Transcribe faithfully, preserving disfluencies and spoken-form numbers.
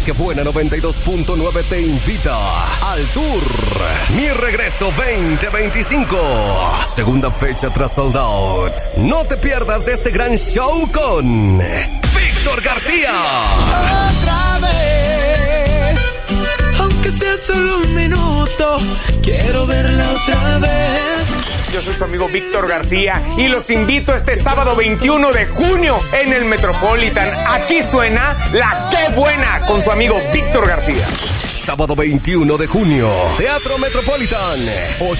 Que Buena noventa y dos punto nueve te invita al Tour Mi Regreso veinte veinticinco. Segunda fecha tras sold out. No te pierdas de este gran show con Víctor García. Otra vez, aunque sea solo un minuto, quiero verla otra vez. Yo soy su amigo Víctor García y los invito este sábado veintiuno de junio en el Metropolitan. Aquí suena La Qué Buena con su amigo Víctor García. Sábado veintiuno de junio, Teatro Metropolitan.